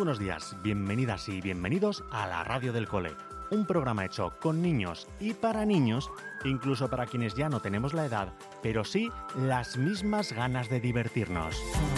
buenos días, bienvenidas y bienvenidos a la Radio del Cole, un programa hecho con niños y para niños, incluso para quienes ya no tenemos la edad, pero sí las mismas ganas de divertirnos.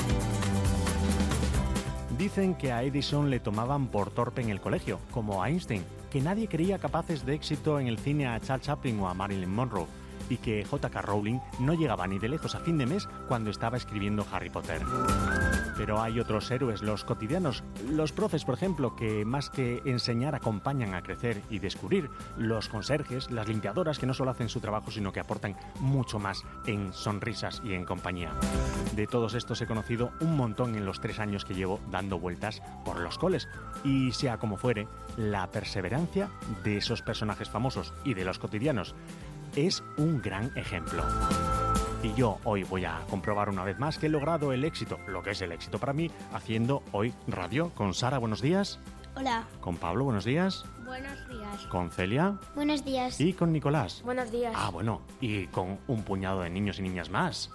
Dicen que a Edison le tomaban por torpe en el colegio, como a Einstein, que nadie creía capaces de éxito en el cine a Charles Chaplin o a Marilyn Monroe, y que J.K. Rowling no llegaba ni de lejos a fin de mes cuando estaba escribiendo Harry Potter. Pero hay otros héroes, los cotidianos, los profes, por ejemplo, que más que enseñar acompañan a crecer y descubrir, los conserjes, las limpiadoras que no solo hacen su trabajo sino que aportan mucho más en sonrisas y en compañía. De todos estos he conocido un montón en los 3 años que llevo dando vueltas por los coles y sea como fuere, la perseverancia de esos personajes famosos y de los cotidianos es un gran ejemplo. Y yo hoy voy a comprobar una vez más que he logrado el éxito, lo que es el éxito para mí, haciendo hoy radio con Sara, buenos días. Hola. Con Pablo, buenos días. Buenos días. Con Celia. Buenos días. Y con Nicolás. Buenos días. Ah, bueno, y con un puñado de niños y niñas más.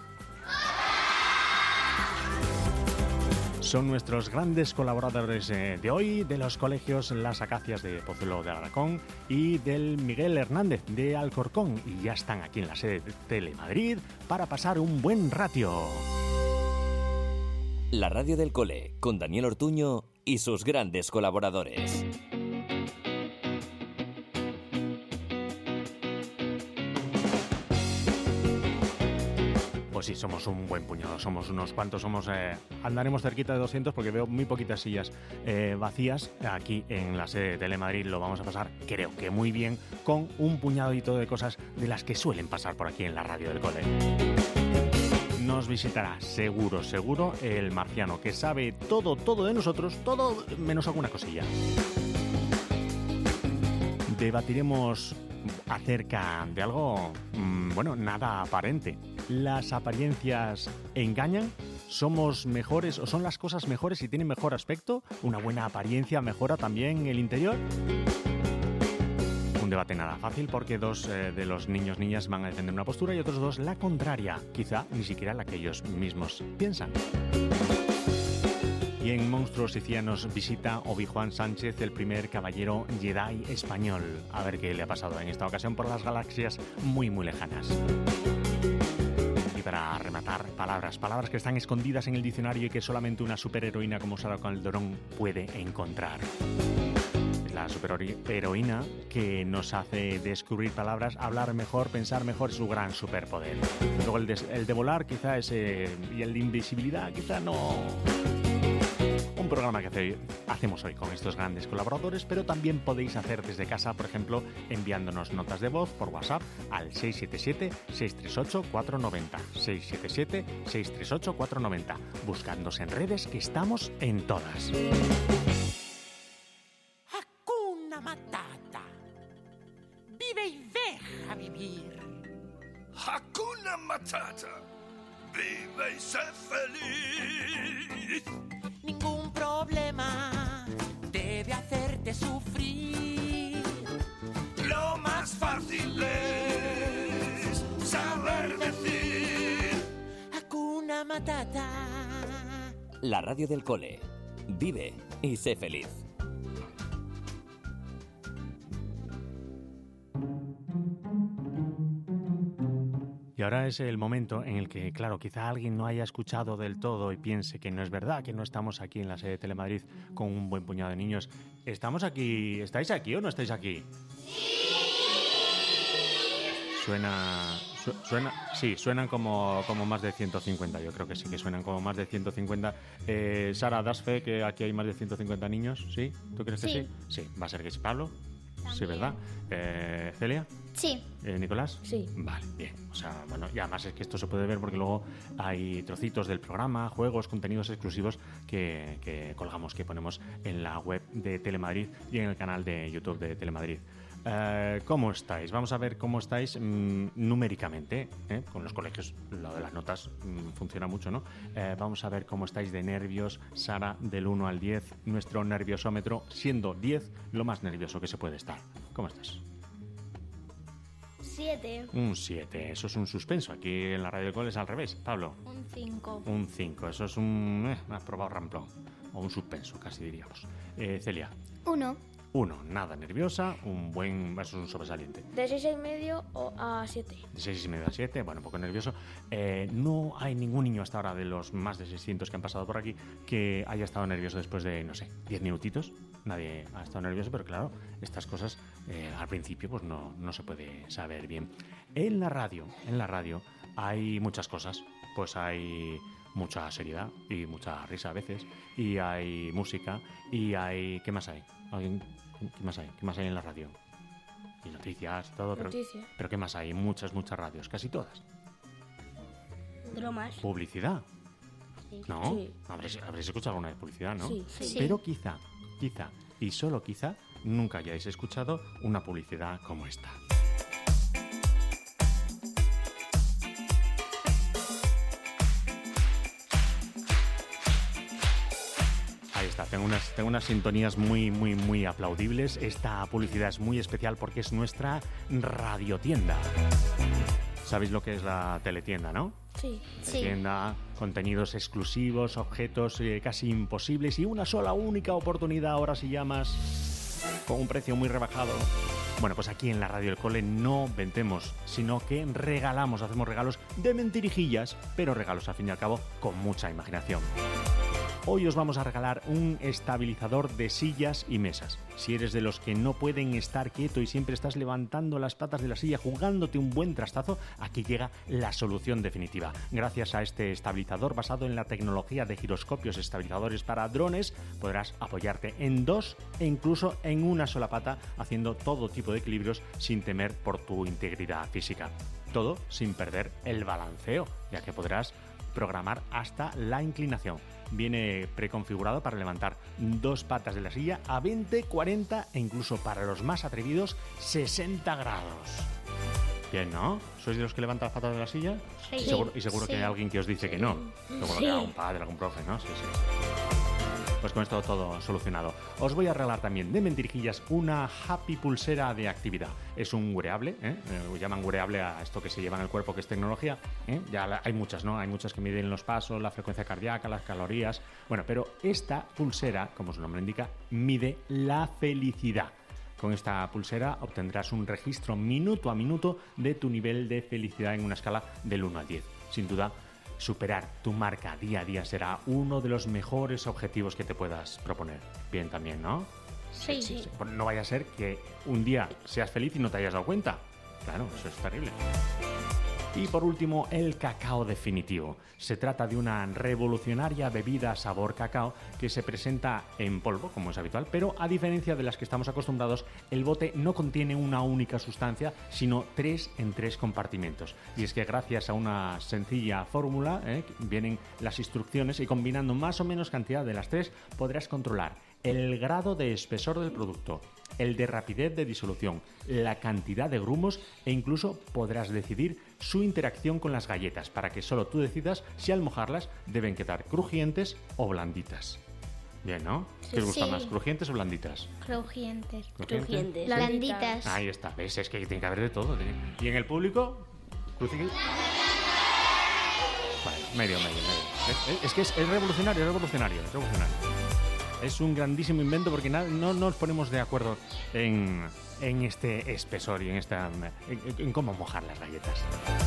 Son nuestros grandes colaboradores de hoy, de los colegios Las Acacias de Pozuelo de Alarcón y del Miguel Hernández de Alcorcón. Y ya están aquí en la sede de Telemadrid para pasar un buen ratio. La Radio del Cole, con Daniel Ortuño y sus grandes colaboradores. Pues sí, somos un buen puñado, somos unos cuantos, andaremos cerquita de 200 porque veo muy poquitas sillas vacías. Aquí en la sede de Telemadrid lo vamos a pasar, creo que muy bien, con un puñadito de cosas de las que suelen pasar por aquí en la Radio del Cole. Nos visitará seguro el marciano, que sabe todo de nosotros, todo menos alguna cosilla. Debatiremos acerca de algo, nada aparente. ¿Las apariencias engañan? ¿Somos mejores o son las cosas mejores y tienen mejor aspecto? ¿Una buena apariencia mejora también el interior? Un debate nada fácil porque dos de los niñas van a defender una postura y otros dos la contraria, quizá ni siquiera la que ellos mismos piensan. Y en Monstruos y Cianos visita Obi-Juan Sánchez, el primer caballero Jedi español. A ver qué le ha pasado en esta ocasión por las galaxias muy lejanas. Y para rematar, palabras que están escondidas en el diccionario y que solamente una superheroína como Sara Calderón puede encontrar. Es la superheroína que nos hace descubrir palabras, hablar mejor, pensar mejor, es su gran superpoder. Luego el de volar quizá y el de invisibilidad quizá no. Un programa que hacemos hoy con estos grandes colaboradores, pero también podéis hacer desde casa, por ejemplo, enviándonos notas de voz por WhatsApp al 677-638-490, 677-638-490, buscándonos en redes que estamos en todas. Hakuna Matata. Vive y deja vivir. Hakuna Matata. Vive y sé feliz. Ningún problema debe hacerte sufrir. Lo más fácil es saber decir Hakuna Matata. La Radio del Cole. Vive y sé feliz. Y ahora es el momento en el que, claro, quizá alguien no haya escuchado del todo y piense que no es verdad, que no estamos aquí en la sede de Telemadrid con un buen puñado de niños. ¿Estamos aquí? ¿Estáis aquí o no estáis aquí? ¡Sí! Suenan como más de 150, yo creo que sí que suenan como más de 150. Sara, ¿das fe que aquí hay más de 150 niños? ¿Sí? ¿Tú crees que sí? Sí, va a ser que sí. ¿Pablo? También. Sí, ¿verdad? ¿Celia? Sí. ¿Nicolás? Sí. Vale, bien. O sea, bueno, y además es que esto se puede ver porque luego hay trocitos del programa, juegos, contenidos exclusivos que colgamos, que ponemos en la web de Telemadrid y en el canal de YouTube de Telemadrid. ¿Cómo estáis? Vamos a ver cómo estáis numéricamente, con los colegios. Lo de las notas funciona mucho, ¿no? Vamos a ver cómo estáis de nervios. Sara, del 1 al 10, nuestro nerviosómetro, siendo 10 lo más nervioso que se puede estar. ¿Cómo estás? 7. Un 7, eso es un suspenso. Aquí en la Radio del Cole es al revés. Pablo. Un 5. Un 5, eso es un... has probado ramplón. o un suspenso, casi diríamos. Celia. 1. 1, nada nerviosa, un buen, eso es un sobresaliente. De 6,5 a 7. De 6,5 a 7, bueno, un poco nervioso. No hay ningún niño hasta ahora de los más de 600 que han pasado por aquí que haya estado nervioso después de, no sé, 10 minutitos. Nadie ha estado nervioso, pero claro, estas cosas al principio pues no se puede saber bien. En la radio hay muchas cosas, pues hay mucha seriedad y mucha risa a veces, y hay música, y hay... ¿Qué más hay? ¿Qué más hay? ¿Qué más hay en la radio? Y noticias, todo. Noticias. Pero ¿qué más hay? Muchas radios, casi todas. Bromas. ¿Publicidad? Sí. ¿No? Sí. Habréis escuchado alguna vez publicidad, ¿no? Sí. Sí. Pero quizá, y solo quizá, nunca hayáis escuchado una publicidad como esta. Ahí está, tengo unas sintonías muy aplaudibles. Esta publicidad es muy especial porque es nuestra radiotienda. ¿Sabéis lo que es la teletienda, no? Sí. Sí. Tienda, contenidos exclusivos, objetos casi imposibles y una sola única oportunidad, ahora si llamas, con un precio muy rebajado. Bueno, pues aquí en la Radio del Cole no vendemos, sino que regalamos, hacemos regalos de mentirijillas, pero regalos al fin y al cabo con mucha imaginación. Hoy os vamos a regalar un estabilizador de sillas y mesas. Si eres de los que no pueden estar quieto y siempre estás levantando las patas de la silla jugándote un buen trastazo, aquí llega la solución definitiva. Gracias a este estabilizador basado en la tecnología de giroscopios estabilizadores para drones, podrás apoyarte en dos e incluso en una sola pata, haciendo todo tipo de equilibrios sin temer por tu integridad física. Todo sin perder el balanceo, ya que podrás programar hasta la inclinación. Viene preconfigurado para levantar dos patas de la silla a 20, 40 e incluso para los más atrevidos 60 grados. Bien, ¿no? ¿Sois de los que levantan las patas de la silla? Sí. Y seguro que hay alguien que os dice que no. Seguro que algún padre, algún profe, ¿no? Sí. Pues con esto todo solucionado. Os voy a regalar también de mentirijillas una Happy Pulsera de actividad. Es un wearable, llaman wearable a esto que se lleva en el cuerpo, que es tecnología. Ya hay muchas, ¿no? Hay muchas que miden los pasos, la frecuencia cardíaca, las calorías. Bueno, pero esta pulsera, como su nombre indica, mide la felicidad. Con esta pulsera obtendrás un registro minuto a minuto de tu nivel de felicidad en una escala del 1 al 10. Sin duda, superar tu marca día a día será uno de los mejores objetivos que te puedas proponer. Bien también, ¿no? Sí. No vaya a ser que un día seas feliz y no te hayas dado cuenta. Claro, eso es terrible. Y por último, el cacao definitivo. Se trata de una revolucionaria bebida sabor cacao que se presenta en polvo, como es habitual, pero a diferencia de las que estamos acostumbrados, el bote no contiene una única sustancia, sino 3 en 3 compartimentos. Y es que gracias a una sencilla fórmula, vienen las instrucciones y combinando más o menos cantidad de las 3, podrás controlar el grado de espesor del producto, el de rapidez de disolución, la cantidad de grumos e incluso podrás decidir su interacción con las galletas para que solo tú decidas si al mojarlas deben quedar crujientes o blanditas. Bien, ¿no? ¿Qué os gusta más, crujientes o blanditas? Crujientes. Crujientes. Blanditas. Ahí está, ¿ves? Es que tiene que haber de todo. ¿Y en el público? Bueno, medio. Es que es revolucionario. Es un grandísimo invento porque no nos ponemos de acuerdo en este espesor y en cómo mojar las galletas.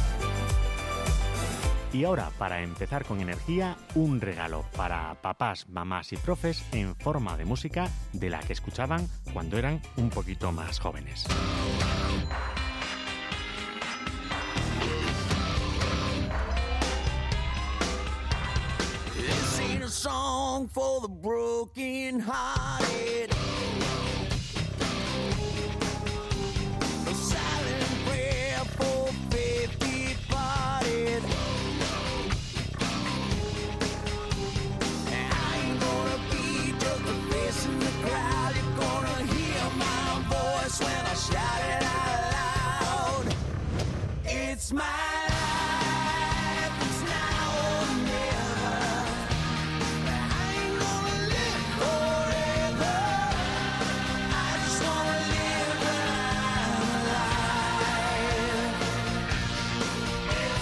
Y ahora, para empezar con energía, un regalo para papás, mamás y profes en forma de música de la que escuchaban cuando eran un poquito más jóvenes. Song for the broken hearted. A silent prayer for faith departed. I ain't gonna be just a face in the crowd. You're gonna hear my voice when I shout it out loud. It's my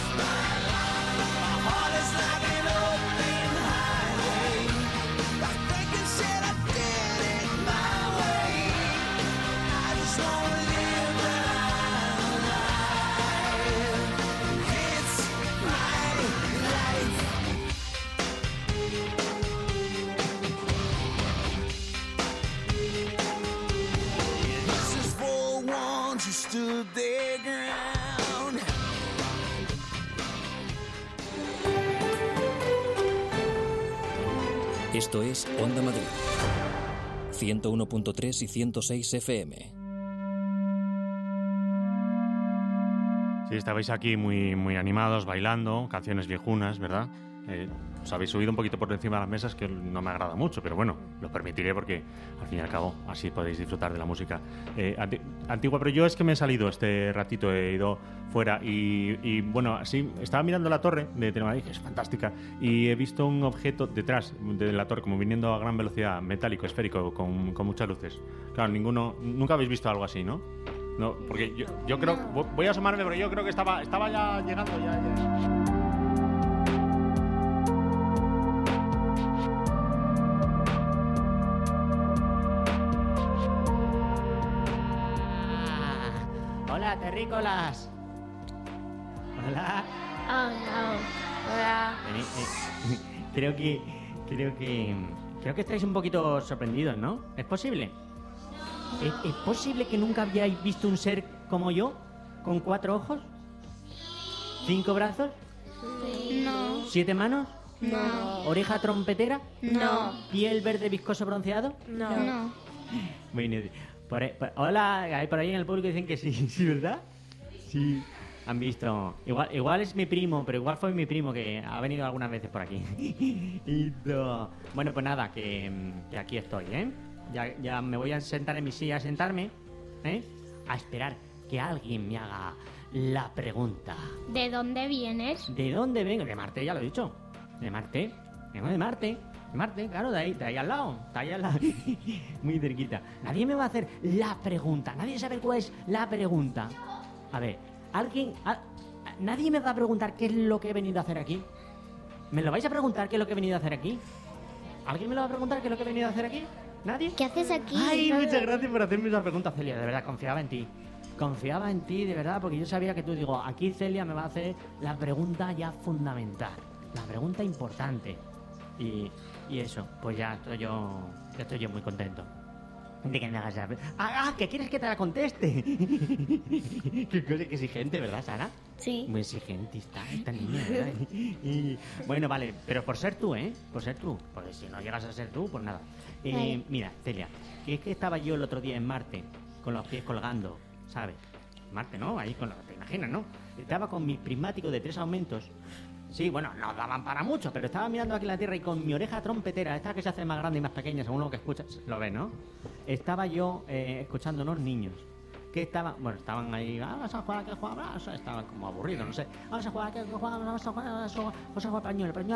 like Esto es Onda Madrid. 101.3 y 106 FM. Sí, estabais aquí muy, muy animados, bailando, canciones viejunas, ¿verdad? Os habéis subido un poquito por encima de las mesas, que no me agrada mucho, pero bueno, lo permitiré porque al fin y al cabo así podéis disfrutar de la música antigua. Pero yo es que me he salido este ratito, he ido fuera y bueno, así estaba mirando la torre de Telemadrid, que es fantástica, y he visto un objeto detrás de la torre como viniendo a gran velocidad, metálico, esférico, con muchas luces. Claro, nunca habéis visto algo así, ¿no? No, porque yo creo, voy a asomarme, pero yo creo que estaba ya llegando ya. Hola, terrícolas. Hola. Oh, no. Hola. Creo que estáis un poquito sorprendidos, ¿no? ¿Es posible? ¿Es posible que nunca habíais visto un ser como yo? ¿Con 4 ojos? ¿5 brazos? No. ¿7 manos? No. ¿Oreja trompetera? No. ¿Piel verde viscoso bronceado? No. No. Bueno, hola, hay por ahí en el público dicen que sí, ¿sí, verdad? Sí. Han visto. Igual es mi primo, pero igual fue mi primo que ha venido algunas veces por aquí. Bueno, pues nada, que aquí estoy, ¿eh? Ya me voy a sentar en mi silla a sentarme, ¿eh? A esperar que alguien me haga la pregunta. ¿De dónde vienes? ¿De dónde vengo? De Marte, ya lo he dicho. ¿De Marte? Vengo de Marte. Marte, claro, de ahí al lado. Está ahí al lado. Muy cerquita. Nadie me va a hacer la pregunta. Nadie sabe cuál es la pregunta. A ver, nadie me va a preguntar qué es lo que he venido a hacer aquí. ¿Me lo vais a preguntar qué es lo que he venido a hacer aquí? ¿Alguien me lo va a preguntar qué es lo que he venido a hacer aquí? ¿Nadie? ¿Qué haces aquí? Ay, muchas gracias por hacerme esa pregunta, Celia. De verdad, confiaba en ti. Confiaba en ti, de verdad, porque yo sabía que tú, aquí Celia me va a hacer la pregunta ya fundamental. La pregunta importante. Y eso, pues ya estoy yo muy contento de que me hagas la pregunta. ¿Que quieres que te la conteste? Qué cosa exigente, ¿verdad, Sara? Sí. Muy exigente está esta niña, ¿verdad? Y, bueno, vale, pero por ser tú, ¿eh? Por ser tú. Porque si no llegas a ser tú, pues nada. Vale. Mira, Celia, que es que estaba yo el otro día en Marte, con los pies colgando, ¿sabes? Marte, ¿no? Ahí te imaginas, ¿no? Estaba con mis prismáticos de 3 aumentos. Sí, bueno, no daban para mucho, pero estaba mirando aquí la Tierra y con mi oreja trompetera, esta que se hace más grande y más pequeña según lo que escuchas, lo ves, ¿no? Estaba yo escuchando unos niños que estaban ahí, vamos a jugar, que jugamos, estaban como aburridos, no sé, vamos a jugar, que jugamos, vamos a jugar pañuelo, que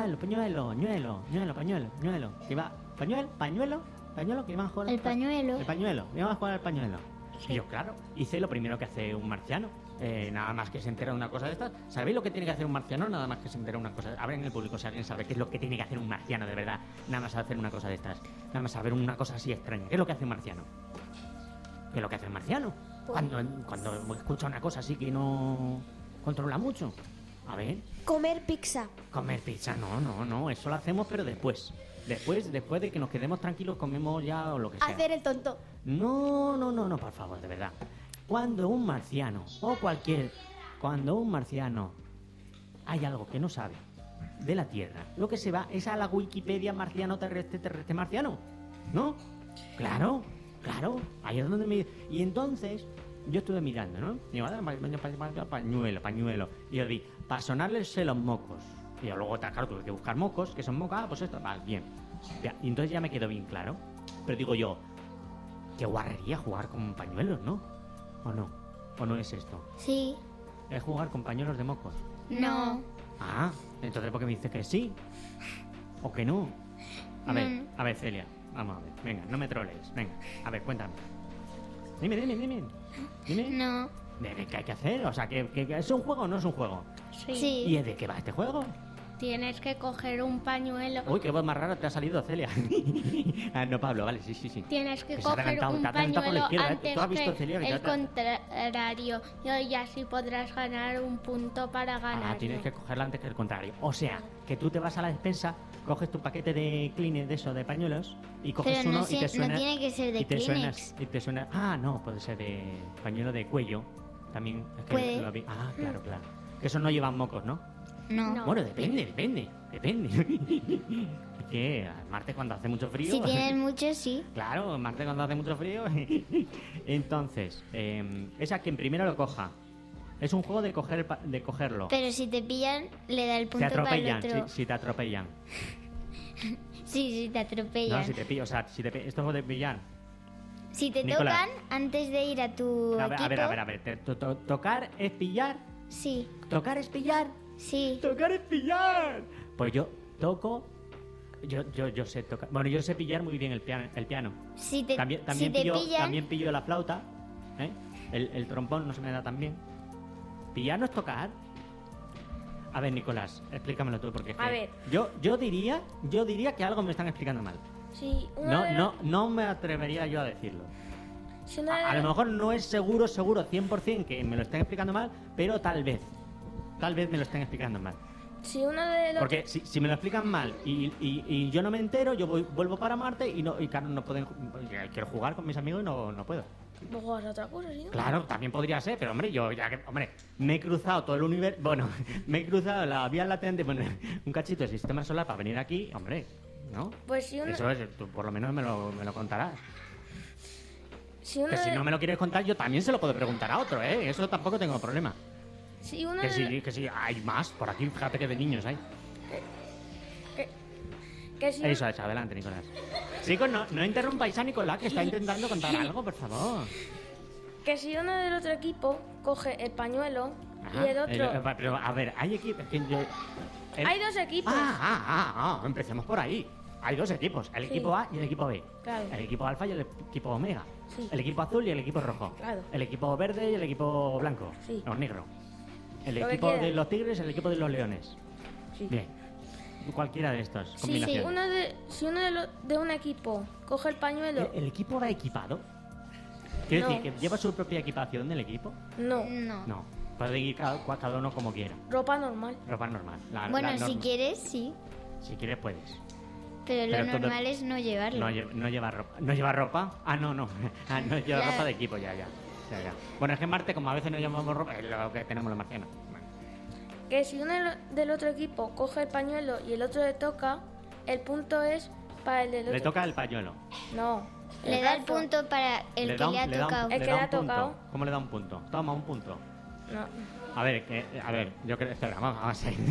iba, pañuelo, que iban a jugar El pañuelo. Iban a jugar al pañuelo. Y yo, claro, hice lo primero que hace un marciano. Nada más que se entera de una cosa de estas. ¿Sabéis lo que tiene que hacer un marciano? Nada más que se entera de una cosa. A ver en el público si alguien sabe qué es lo que tiene que hacer un marciano de verdad. Nada más hacer una cosa de estas. Nada más saber una cosa así extraña. ¿Qué es lo que hace un marciano? ¿Qué es lo que hace un marciano? Cuando escucha una cosa así que no controla mucho. A ver. Comer pizza. Comer pizza, no. Eso lo hacemos, pero después. Después de que nos quedemos tranquilos, comemos ya o lo que sea. Hacer el tonto. No, por favor, de verdad. Cuando un marciano hay algo que no sabe de la Tierra, lo que se va es a la Wikipedia marciano terrestre marciano, ¿no? Claro, ahí es donde me... Y entonces yo estuve mirando, ¿no? Y yo, pañuelo. Y yo vi, para sonarles los mocos. Y yo luego, claro, tuve que buscar mocos, que son mocos, pues esto, vale, bien. Ya, y entonces ya me quedó bien claro. Pero digo yo, qué guarrería jugar con pañuelos, ¿no? ¿O no? ¿O no es esto? Sí. ¿Es jugar con pañuelos de mocos? No. Ah, entonces ¿por qué me dices que sí? ¿O que no? A ver, Celia, vamos a ver. Venga, no me trolees. Venga, a ver, cuéntame. Dime. No. ¿Qué hay que hacer? O sea, ¿que es un juego o no es un juego? Sí. ¿Y de qué va este juego? Tienes que coger un pañuelo. Uy, qué voz más rara te ha salido, Celia. No, Pablo, vale, sí. Tienes que se ha coger adelantado, un te ha adelantado por la pañuelo izquierda, antes ¿tú has visto, Celia, que que el te ha- contrario. Y así podrás ganar un punto para ganar. Tienes que cogerla antes que el contrario. O sea, que tú te vas a la despensa, coges tu paquete de Kleenex de eso, de pañuelos, y coges Pero uno y te suena... no tiene que ser de y te Kleenex. y te suena... no, puede ser de pañuelo de cuello. También es que Puede. lo vi. Claro. Que eso no llevan mocos, ¿no? No. No. Bueno, depende. ¿Qué? Marte cuando hace mucho frío. Si tienes muchos, sí. Claro, Marte cuando hace mucho frío. Entonces, es a quien primero lo coja. Es un juego de cogerlo. Pero si te pillan, le da el Te punto para el atropellan, otro. si te atropellan. Sí, te atropellan. No, si te pillan, o sea, esto es juego de pillar. Si te Nicolás. tocan antes de ir a tu A ver, equipo... a ver. Tocar es pillar. Sí, Tocar es pillar. sí. Tocar es pillar. Pues yo toco. Yo sé tocar. Bueno, yo sé pillar muy bien el piano. Si te, También si te pillan... también pillo la flauta. ¿Eh? El trombón no se me da tan bien. ¿Pillar no es tocar? A ver, Nicolás, explícamelo tú, porque es A que ver. yo diría que algo me están explicando mal. Si una de No me atrevería yo a decirlo. si una de A lo mejor no es seguro 100% que me lo estén explicando mal, pero tal vez me lo estén explicando mal. si uno de los Porque si me lo explican mal y yo no me entero, yo vuelvo para Marte y claro, no pueden. Quiero jugar con mis amigos y no puedo. pues juegas a otra cosa, ¿sí? Claro, también podría ser, pero hombre, me he cruzado todo el universo. Bueno, me he cruzado la vía latente, bueno, un cachito de sistema solar para venir aquí, hombre, ¿no? Pues si uno Eso es, tú por lo menos me lo contarás. si uno Que si de- no me lo quieres contar, yo también se lo puedo preguntar a otro, ¿eh? Eso tampoco tengo problema. si uno Que de- sí, hay más. Por aquí, fíjate que de niños hay. que si Eso es, adelante, Nicolás. Chicos, no interrumpáis a Nicolás, que está intentando contar algo, por favor. que si uno del otro equipo coge el pañuelo Ajá, y el otro pero, a ver, hay equipos... hay dos equipos. Empecemos por ahí. Hay dos equipos, el Sí. equipo A y el equipo B. Claro. El equipo alfa y el equipo omega. Sí. El equipo azul y el equipo rojo. Claro. El equipo verde y el equipo blanco. Sí. O negro. El Lo que equipo de quieras. los tigres y el equipo de los leones. Sí. Bien. Cualquiera de estos. Si Combinación. si uno de un equipo coge el pañuelo, ¿El equipo va equipado? Quiero No. decir, que lleva su propia equipación del equipo. no, No. No. Puede ir cada uno como quiera. ropa normal. Ropa normal. Bueno, la si norma. quieres, sí. Si quieres, puedes. Pero Pero lo todo- normal es no llevarlo. No lleva ropa. ¿No lleva ropa? Ah, no. Ah, no lleva Claro. ropa de equipo, ya. Bueno, es que en Marte, como a veces no llevamos ropa, es lo que tenemos los marcianos. Bueno. Que si uno del otro equipo coge el pañuelo y el otro le toca, el punto es para el del otro. Le toca el pañuelo. No. Le da el brazo. punto para el que le ha tocado. El que le ha punto. tocado. ¿Cómo le da un punto? Toma un punto. No. A ver, yo creo... Espera, vamos a ver.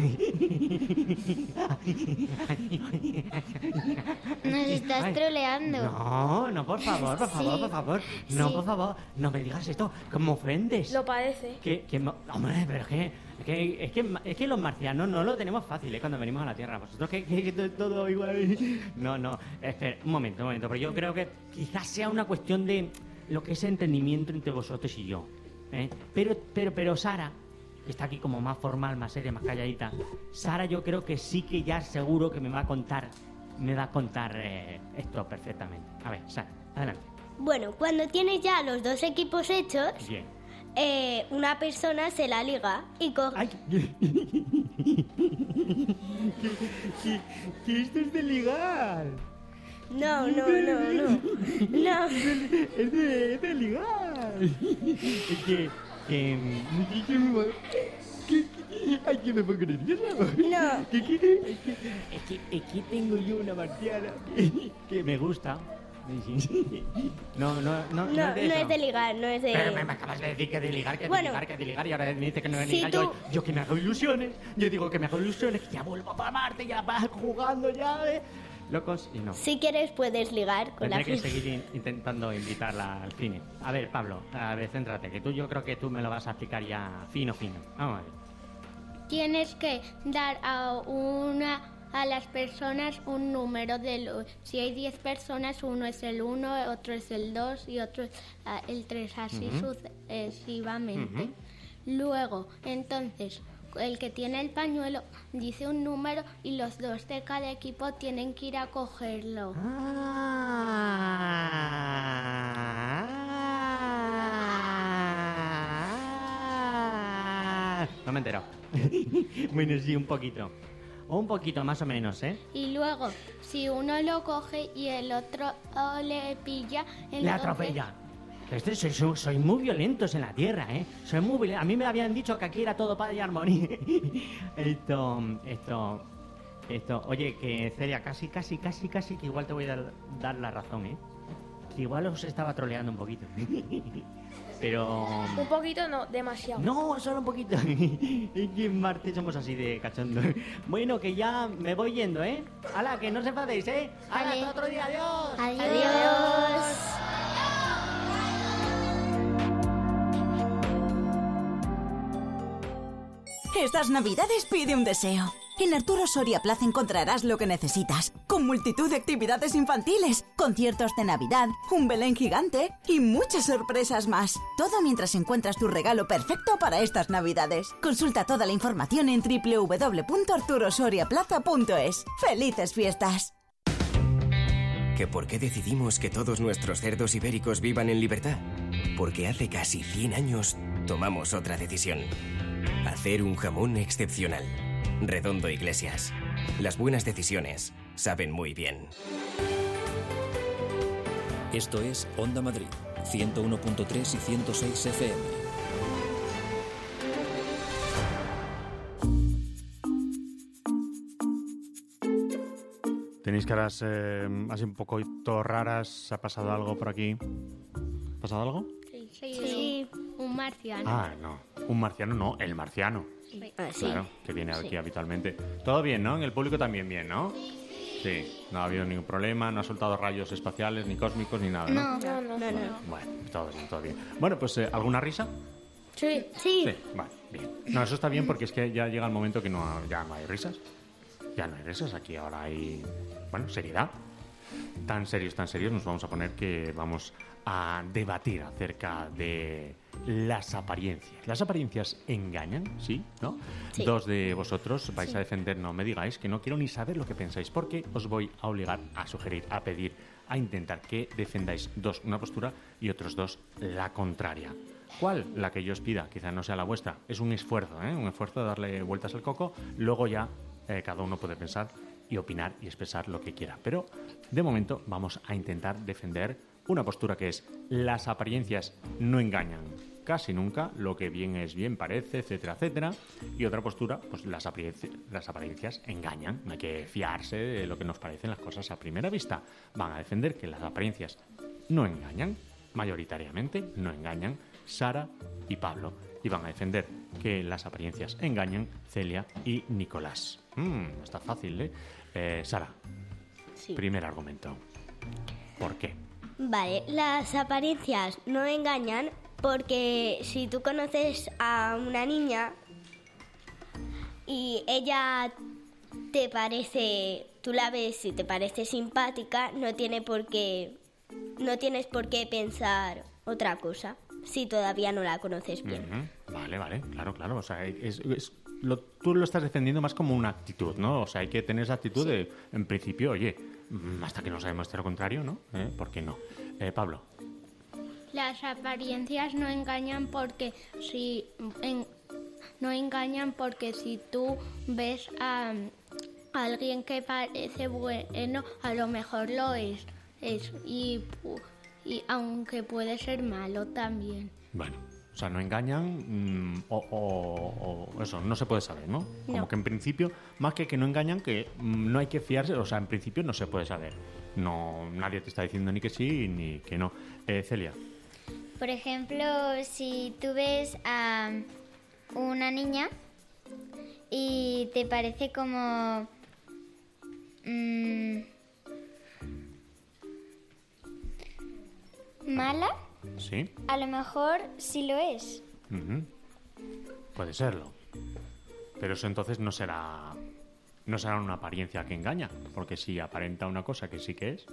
Nos estás Ay, troleando. No, por favor, por favor, Sí. por favor. No, Sí. por favor, no me digas esto, que me ofendes. Lo padece. Hombre, pero es que los marcianos no lo tenemos fácil, cuando venimos a la Tierra. Vosotros que todo igual. No, espera, un momento, pero yo creo que quizás sea una cuestión de lo que es entendimiento entre vosotros y yo. ¿eh? Pero Sara, que está aquí como más formal, más seria, más calladita, Sara yo creo que sí que ya seguro que me va a contar esto perfectamente. A ver, Sara, adelante. Bueno, cuando tienes ya los dos equipos hechos, Bien. una persona se la liga y coge... ¡Ay! que esto es de ligar. No. No. Es de ligar. Es que ay, que me pongo nervioso. No. Es que tengo yo una marciana que me gusta. No No es de ligar, no es de... Pero me acabas de decir que de ligar, Bueno, que de ligar, y ahora me dice que no es de si ligar. tú- Yo que me hago ilusiones, yo digo que me hago ilusiones, que ya vuelvo para Marte, ya vas jugando ya, locos, y no. Si quieres puedes ligar con la Tendré que gente. seguir intentando invitarla al cine. A ver, Pablo, a ver, céntrate, que yo creo que tú me lo vas a explicar ya fino. Vamos a ver. Tienes que dar a las personas un número si hay 10 personas, uno es el 1, otro es el 2 y otro es el 3, así sucesivamente. Luego, entonces, el que tiene el pañuelo dice un número y los dos de cada equipo tienen que ir a cogerlo. No me he enterado. Bueno, sí, un poquito. O un poquito, más o menos, ¿eh? Y luego, si uno lo coge y el otro le pilla, Le entonces- atropella. Soy muy violentos en la Tierra, ¿eh? Soy muy violentos. A mí me habían dicho que aquí era todo paz y armonía. Esto... Esto, oye, que Celia, casi, que igual te voy a dar la razón, ¿eh? Que igual os estaba troleando un poquito. Pero... Un poquito no, demasiado. No, solo un poquito. Es que en Marte somos así de cachondo. Bueno, que ya me voy yendo, ¿eh? ¡Hala, que no se enfadéis, eh! ¡Hala, Vale. hasta otro día! ¡Adiós! Adiós. Estas navidades pide un deseo. En Arturo Soria Plaza encontrarás lo que necesitas, con multitud de actividades infantiles, conciertos de Navidad, un Belén gigante y muchas sorpresas más. Todo mientras encuentras tu regalo perfecto para estas Navidades. Consulta toda la información en www.arturosoriaplaza.es. ¡Felices fiestas! ¿Que por qué decidimos que todos nuestros cerdos ibéricos vivan en libertad? Porque hace casi 100 años tomamos otra decisión. Hacer un jamón excepcional. Redondo Iglesias. Las buenas decisiones saben muy bien. Esto es Onda Madrid, 101.3 y 106 FM. Tenéis caras así un poquito raras. ¿Ha pasado algo por aquí? ¿Ha pasado algo? Sí. Un marciano. Ah, no. Un marciano no, el marciano. Sí. Claro, que viene aquí habitualmente. Todo bien, ¿no? En el público también bien, ¿no? Sí, no ha habido ningún problema, no ha soltado rayos espaciales, ni cósmicos, ni nada, ¿no? No. Bueno, todo bien, todo bien. Bueno, pues, ¿alguna risa? Sí. Sí, vale, bien. No, eso está bien porque es que ya llega el momento que ya no hay risas. Ya no hay risas, aquí ahora hay, bueno, seriedad. Tan serios, nos vamos a poner que vamos a debatir acerca de las apariencias. ¿Las apariencias engañan? ¿Sí? ¿No? Sí. Dos de vosotros vais a defender, no me digáis, que no quiero ni saber lo que pensáis, porque os voy a obligar a sugerir, a pedir, a intentar que defendáis dos una postura y otros dos la contraria. ¿Cuál? La que yo os pida, quizá no sea la vuestra. Es un esfuerzo, ¿eh? Un esfuerzo de darle vueltas al coco, luego ya cada uno puede pensar y opinar y expresar lo que quiera. Pero, de momento, vamos a intentar defender una postura que es: las apariencias no engañan casi nunca, lo que bien es bien parece, etcétera, etcétera. Y otra postura, pues las apariencias engañan, no hay que fiarse de lo que nos parecen las cosas a primera vista. Van a defender que las apariencias no engañan, mayoritariamente no engañan, Sara y Pablo. Y van a defender que las apariencias engañan, Celia y Nicolás. No está fácil, ¿eh? Sara, Sí. primer argumento. ¿Por qué? Vale, las apariencias no engañan porque si tú conoces a una niña y ella te parece, tú la ves y te parece simpática, no tienes por qué pensar otra cosa si todavía no la conoces bien. Vale, claro. O sea, tú lo estás defendiendo más como una actitud, ¿no? O sea, hay que tener esa actitud de, en principio, oye, hasta que no se demuestre lo contrario, ¿no? ¿Por qué no? Pablo. Las apariencias no engañan porque no engañan porque si tú ves a alguien que parece bueno, a lo mejor lo es y aunque puede ser malo también. Bueno, o sea, no engañan o eso, no se puede saber, ¿no? Como No. que en principio, más que no engañan, que no hay que fiarse, o sea, en principio no se puede saber. No, nadie te está diciendo ni que sí ni que no. Celia. Por ejemplo, si tú ves a una niña y te parece como... mala, ¿Sí? a lo mejor sí lo es. Ujú. Puede serlo. Pero eso entonces no será una apariencia que engaña, porque si aparenta una cosa que sí que es.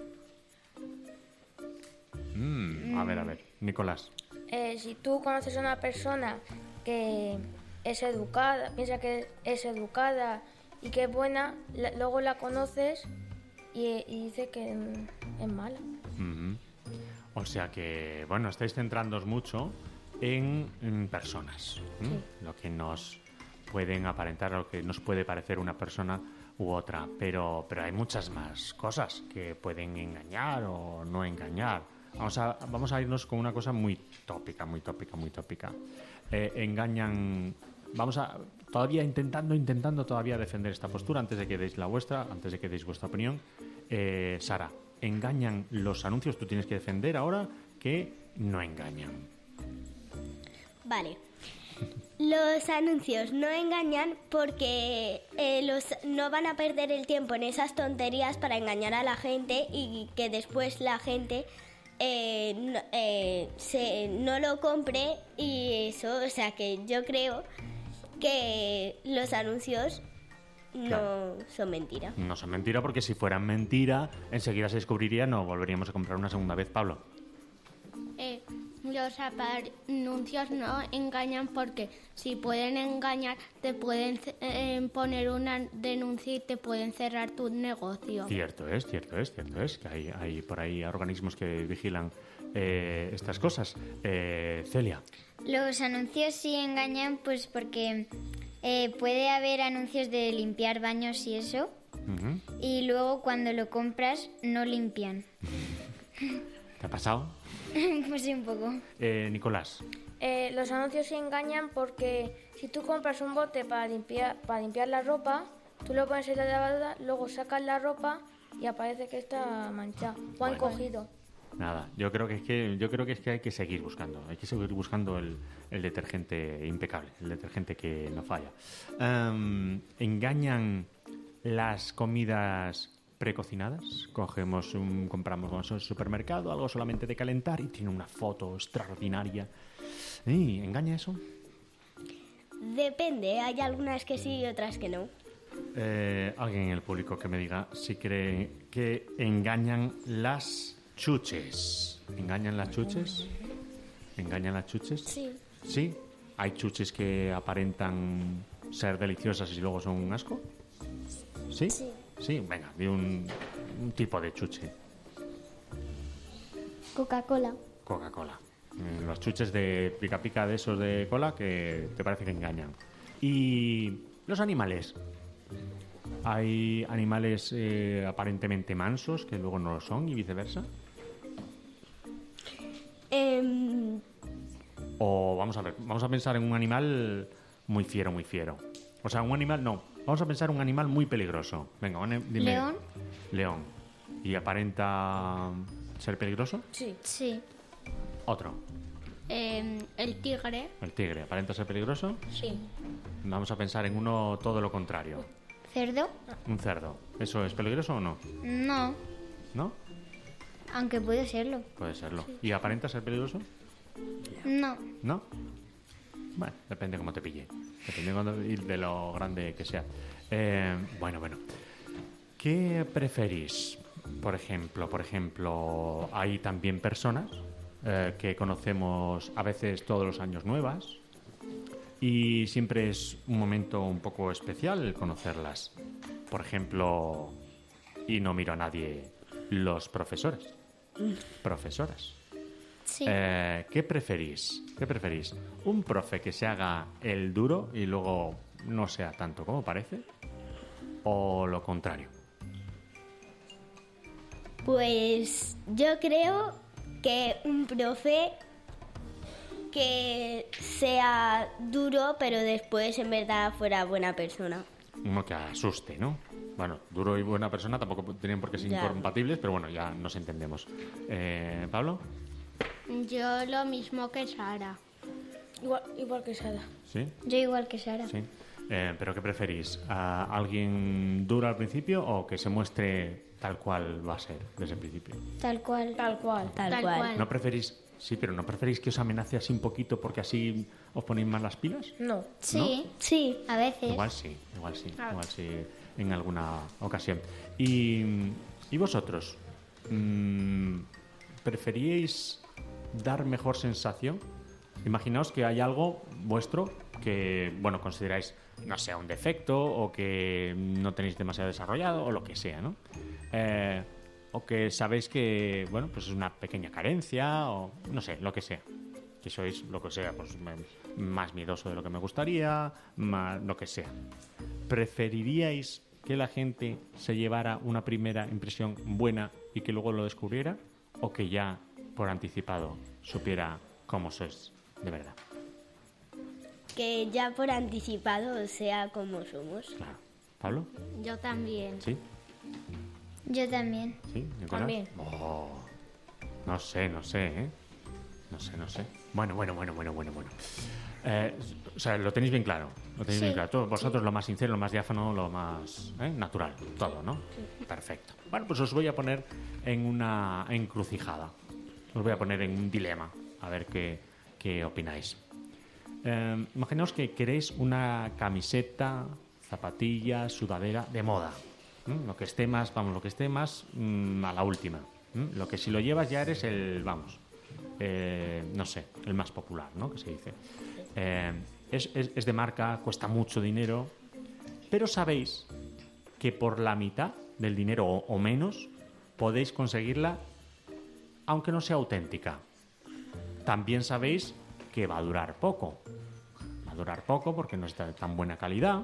A ver, Nicolás. Si tú conoces a una persona que es educada, piensa que es educada y que es buena, luego la conoces y dice que es mala. Ujú. O sea que, bueno, estáis centrándoos mucho en personas. Lo que nos pueden aparentar, lo que nos puede parecer una persona u otra. Pero hay muchas más cosas que pueden engañar o no engañar. Vamos a irnos con una cosa muy tópica. Engañan... todavía intentando todavía defender esta postura antes de que deis la vuestra, antes de que deis vuestra opinión. Sara, ¿engañan los anuncios? Tú tienes que defender ahora que no engañan. Vale. Los anuncios no engañan porque no van a perder el tiempo en esas tonterías para engañar a la gente y que después la gente no lo compre y eso, o sea que yo creo que los anuncios no son mentira. No son mentira porque si fueran mentira enseguida se descubriría, no volveríamos a comprar una segunda vez, Pablo. Los anuncios no engañan porque si pueden engañar te pueden poner una denuncia y te pueden cerrar tu negocio. Cierto es que hay por ahí organismos que vigilan estas cosas. Celia. Los anuncios sí engañan pues porque puede haber anuncios de limpiar baños y eso, y luego cuando lo compras no limpian. ¿Te ha pasado? Pues sí, un poco. Nicolás. Los anuncios sí engañan porque si tú compras un bote para limpiar la ropa, tú lo pones en la lavadora, luego sacas la ropa y aparece que está manchado o han cogido. Nada, yo creo que es que hay que seguir buscando. Hay que seguir buscando el detergente impecable, el detergente que no falla. ¿Engañan las comidas precocinadas? Compramos en el supermercado algo solamente de calentar y tiene una foto extraordinaria. ¿Engaña eso? Depende, hay algunas que sí y otras que no. Alguien en el público que me diga si cree que engañan las chuches. ¿Engañan las chuches? ¿Engañan las chuches? Sí. ¿Sí? ¿Hay chuches que aparentan ser deliciosas y luego son un asco? ¿Sí? Sí, venga, di un tipo de chuche. Coca-Cola. Coca-Cola. Los chuches de pica pica de esos de cola que te parece que engañan. ¿Y los animales? ¿Hay animales aparentemente mansos que luego no lo son y viceversa? O vamos a pensar en un animal muy fiero, muy fiero. O sea, un animal no. Vamos a pensar en un animal muy peligroso. Venga, dime. ¿León? León. ¿Y aparenta ser peligroso? Sí. Sí. Otro. El tigre. El tigre. ¿Aparenta ser peligroso? Sí. Vamos a pensar en uno todo lo contrario. ¿Cerdo? Un cerdo. ¿Eso es peligroso o no? No, ¿No? aunque puede serlo. Puede serlo. ¿Y aparenta ser peligroso? No. ¿No? Bueno, depende cómo te pille. Depende de lo grande que sea. Bueno. ¿Qué preferís? Por ejemplo, hay también personas que conocemos a veces todos los años nuevas y siempre es un momento un poco especial el conocerlas. Por ejemplo, y no miro a nadie, los profesores. Profesoras. Sí. ¿Qué preferís? ¿Un profe que se haga el duro y luego no sea tanto como parece? ¿O lo contrario? Pues yo creo que un profe que sea duro, pero después en verdad fuera buena persona. Uno que asuste, ¿no? Bueno, duro y buena persona tampoco tienen por qué ser Ya. incompatibles, pero bueno, ya nos entendemos. ¿Pablo? Yo lo mismo que Sara. Igual que Sara. ¿Sí? Yo igual que Sara. Sí. ¿Pero qué preferís? ¿A alguien duro al principio o que se muestre tal cual va a ser desde el principio? Tal cual. Tal cual. Tal cual. ¿No preferís? Sí, pero ¿no preferís que os amenace así un poquito porque así os ponéis más las pilas? No. Sí, Sí. a veces. Igual sí en alguna ocasión. ¿Y vosotros? ¿Preferíais dar mejor sensación? Imaginaos que hay algo vuestro que, bueno, consideráis, no sé, un defecto o que no tenéis demasiado desarrollado o lo que sea, ¿no? O que sabéis que, bueno, pues es una pequeña carencia o no sé, lo que sea. Que sois, lo que sea, pues más miedoso de lo que me gustaría, más lo que sea. ¿Preferiríais que la gente se llevara una primera impresión buena y que luego lo descubriera? ¿O que ya, por anticipado, supiera cómo sois de verdad? que ya por anticipado sea como somos. Claro. ¿Pablo? Yo también. ¿Sí? Yo también. ¿Sí? ¿Nicolás? También. Oh, no sé, ¿eh? No sé. Bueno. O sea, lo tenéis bien claro. Lo tenéis bien claro. Todos vosotros lo más sincero, lo más diáfano, lo más natural. Todo, ¿no? Sí. Perfecto. Bueno, pues os voy a poner en una encrucijada. Os voy a poner en un dilema. A ver qué opináis. Imaginaos que queréis una camiseta, zapatillas, sudadera de moda. Lo que esté más a la última. Lo que si lo llevas ya eres el más popular, ¿no? Que se dice. Es de marca, cuesta mucho dinero, pero sabéis que por la mitad del dinero o menos podéis conseguirla, aunque no sea auténtica. También sabéis que va a durar poco. Va a durar poco porque no está de tan buena calidad.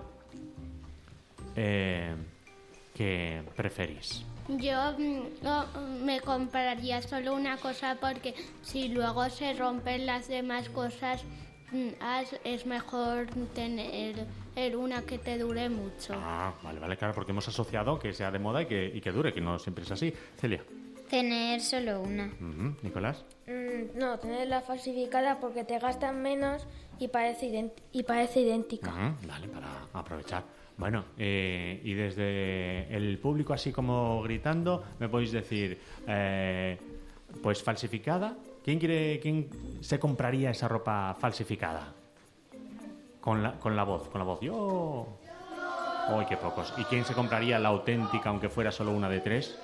¿Qué preferís? Yo me compraría solo una cosa porque si luego se rompen las demás cosas es mejor tener una que te dure mucho. Ah, vale, claro, porque hemos asociado que sea de moda y que dure, que no siempre es así. Celia. Tener solo una. ¿Nicolás? No, tenerla falsificada porque te gastan menos y parece idéntica. Vale, para aprovechar. Bueno, y desde el público así como gritando, me podéis decir, pues falsificada. ¿Quién se compraría esa ropa falsificada? Con la voz. Yo. ¡Uy, qué pocos! ¿Y quién se compraría la auténtica, aunque fuera solo una de 3?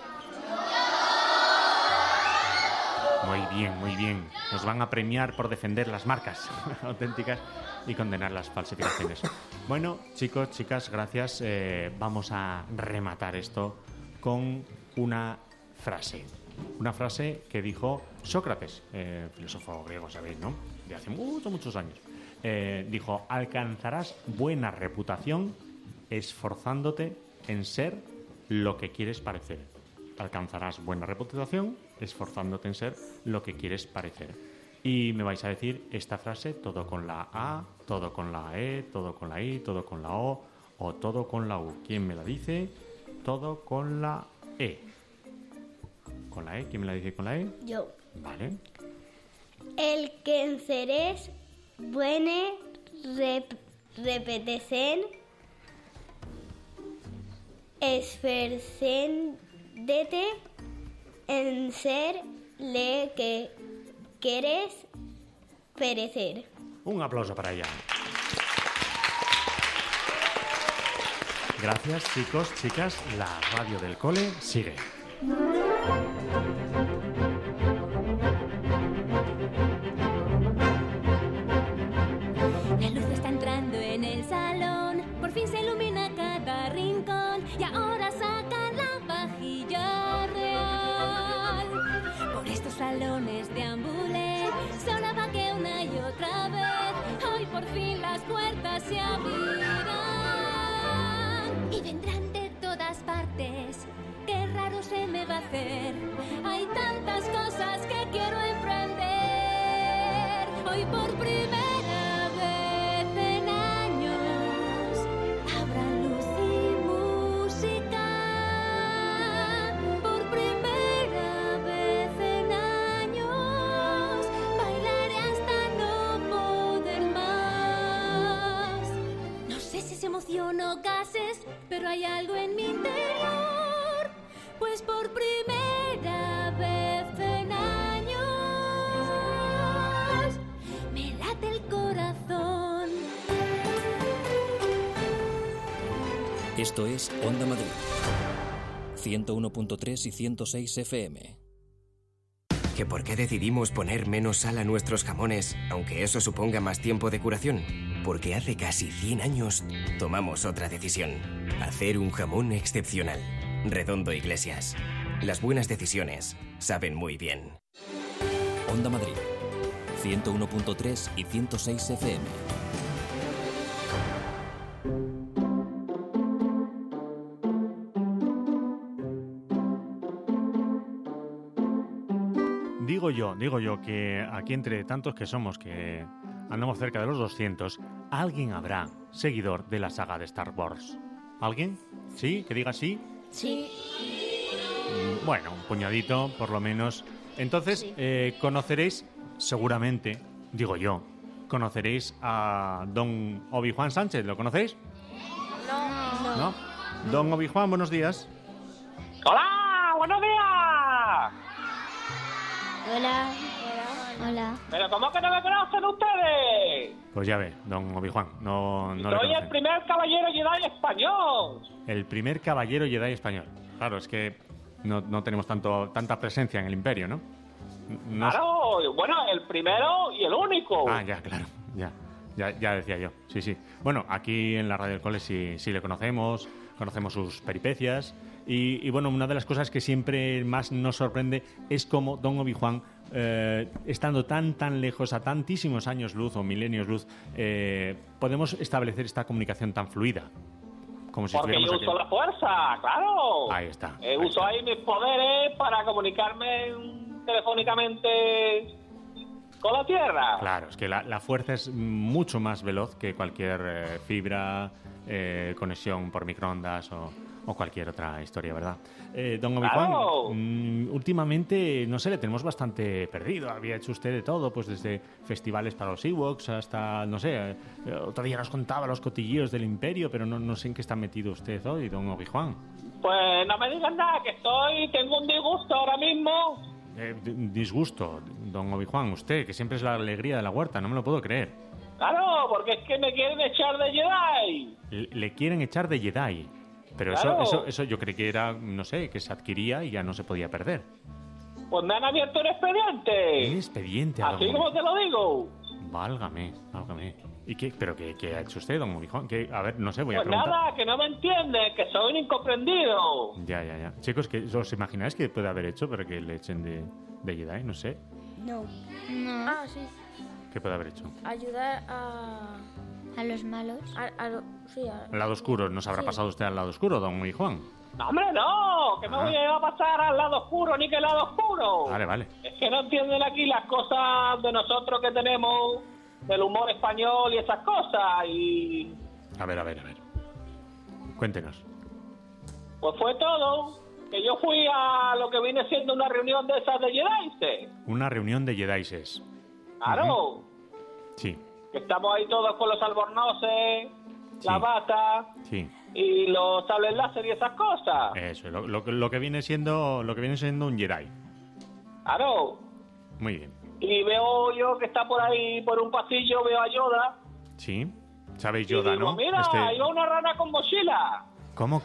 Muy bien. Nos van a premiar por defender las marcas auténticas y condenar las falsificaciones. Bueno, chicos, chicas, gracias. Vamos a rematar esto con una frase. Una frase que dijo Sócrates, filósofo griego, sabéis, ¿no? De hace muchos años. Dijo, alcanzarás buena reputación esforzándote en ser lo que quieres parecer. Alcanzarás buena reputación esforzándote en ser lo que quieres parecer. Y me vais a decir esta frase todo con la A, todo con la E, todo con la I, todo con la O o todo con la U. ¿Quién me la dice? Todo con la E. ¿Con la E? ¿Quién me la dice con la E? Yo. Vale. El que encerés buene repetecen esfercéndete en ser le que quieres perecer. Un aplauso para ella. Gracias, chicos, chicas. La radio del cole sigue. La luz está entrando en el salón, por fin se ilumina cada rincón y ahora sacan la vajilla real. Por estos salones deambulé, sonaba que una y otra vez, hoy por fin las puertas se abrirán y vendrán de todas partes. Qué raro se me va a hacer, hay tantas cosas que quiero emprender. Hoy por primera vez en años habrá luz y música. Por primera vez en años bailaré hasta no poder más. No sé si es emoción o gases, pero hay algo en mi interior, pues por primera vez en años me late el corazón. Esto es Onda Madrid, 101.3 y 106 FM. ¿Que por qué decidimos poner menos sal a nuestros jamones, aunque eso suponga más tiempo de curación? Porque hace casi 100 años tomamos otra decisión: hacer un jamón excepcional. Redondo Iglesias. Las buenas decisiones saben muy bien. Onda Madrid, 101.3 y 106 FM. Digo yo que aquí entre tantos que somos, que andamos cerca de los 200, alguien habrá seguidor de la saga de Star Wars. ¿Alguien? ¿Sí? ¿Que diga sí? Sí. Bueno, un puñadito, por lo menos. Entonces, conoceréis, seguramente, digo yo, conoceréis a don Obi-Juan Sánchez. ¿Lo conocéis? ¿No? Don Obi-Juan, buenos días. ¡Hola! ¡Buenos días! Hola. Hola. ¿Pero cómo que no me conocen ustedes? Pues ya ve, don Obi-Juan, no le Soy el conocen. primer caballero Jedi español. El primer caballero Jedi español. Claro, es que no tenemos tanta presencia en el Imperio, ¿no? No es- Claro, bueno, el primero y el único. Ah, ya, claro, ya decía yo, sí. Bueno, aquí en la Radio del Cole sí le conocemos sus peripecias y bueno, una de las cosas que siempre más nos sorprende es cómo don Obi-Juan, estando tan lejos, a tantísimos años luz o milenios luz, podemos establecer esta comunicación tan fluida. Como si Porque yo estuviéramos uso aquí. la fuerza, claro. Ahí está. Uso ahí mis poderes para comunicarme telefónicamente con la Tierra. Claro, es que la fuerza es mucho más veloz que cualquier fibra, conexión por microondas o cualquier otra historia, ¿verdad? Don Obi-Juan, Claro. últimamente, no sé, le tenemos bastante perdido. Había hecho usted de todo, pues desde festivales para los Ewoks hasta, no sé, otro día nos contaba los cotilleos del Imperio, pero no sé en qué está metido usted hoy, don Obi-Juan. Pues no me digan nada, que tengo un disgusto ahora mismo. Disgusto, don Obi-Juan, usted, que siempre es la alegría de la huerta, no me lo puedo creer. Claro, porque es que me quieren echar de Jedi. Le quieren echar de Jedi. Pero Claro. eso yo creí que era, no sé, que se adquiría y ya no se podía perder. Pues me han abierto un expediente. Un expediente, Así don como te lo digo. Válgame. ¿Y qué ha hecho usted, don Obi-Juan? A ver, no sé, voy a Pues preguntar. nada, que no me entiendes, que soy un incomprendido. Ya. Chicos, ¿os imagináis que puede haber hecho para que le echen de Jedi? No sé. No. Ah, sí. ¿Qué puede haber hecho? Ayudar a los malos. Sí, Al lado oscuro. ¿Nos habrá Sí. pasado usted al lado oscuro, don Obi-Juan? No, hombre, no, que me Ah. voy a pasar al lado oscuro, ni que al lado oscuro. Vale. Es que no entienden aquí las cosas de nosotros que tenemos, del humor español y esas cosas. Y A ver. Cuéntenos. pues fue todo. Que yo fui a lo que viene siendo una reunión de esas de Jedi. Una reunión de Jedaises. Claro, Sí, que estamos ahí todos con los albornoces, la bata sí. y los sables láser y esas cosas. Eso, lo que viene siendo un Jedi. Claro. Muy bien. Y veo yo que está por ahí, por un pasillo, veo a Yoda. Sí. Sabéis Y Yoda, digo, ¿no? mira, ahí va una rana con mochila. ¿Cómo?